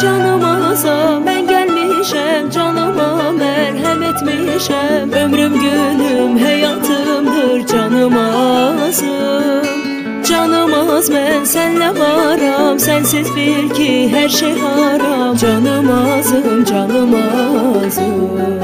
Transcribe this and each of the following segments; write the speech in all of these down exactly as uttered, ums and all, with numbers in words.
Canımaza mən gəlmişəm, canıma mərhəm etmişəm. Ömrüm günüm həyatımdır canımazım. Canımaz mən sənlə varam, sənsiz bil ki hər şey haram. Canımazım, canımazım.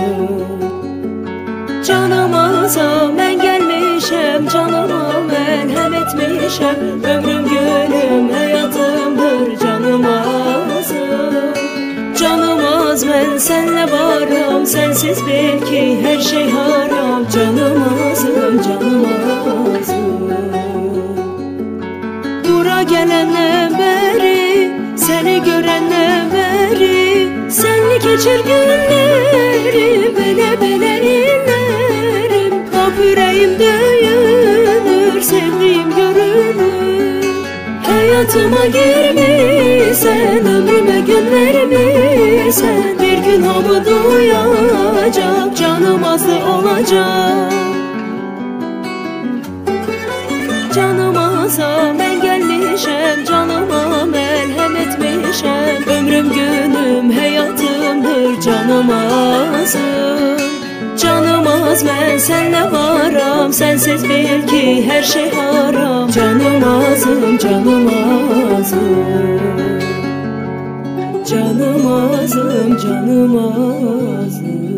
Canımaza mən gəlmişəm, canıma mərhəm etmişəm. Ömrüm günüm həyatımdır canımazım. Canımaz mən sənlə varam, sənsiz bil ki hər şey haram. Canımazım, canımazım. Bura gələndən bəri, səni görəndən bəri, sənli keçir günlərim, belə-belə illərim. Lap ürəyim döyünür, sevdiyim görünür. Həyatıma girmişsən, ömrümə gün vermişsən. Bir gün hamı duyacaq, canım azlı olacaq. Canımaza mən gəlmişəm, canıma mərhəm etmişəm. Ömrüm günüm həyatımdır canımazım. Canımaz mən sənlə varam, sənsiz bil ki hər şey haram. Canımazım, canımazım. Canımazım, canımazım.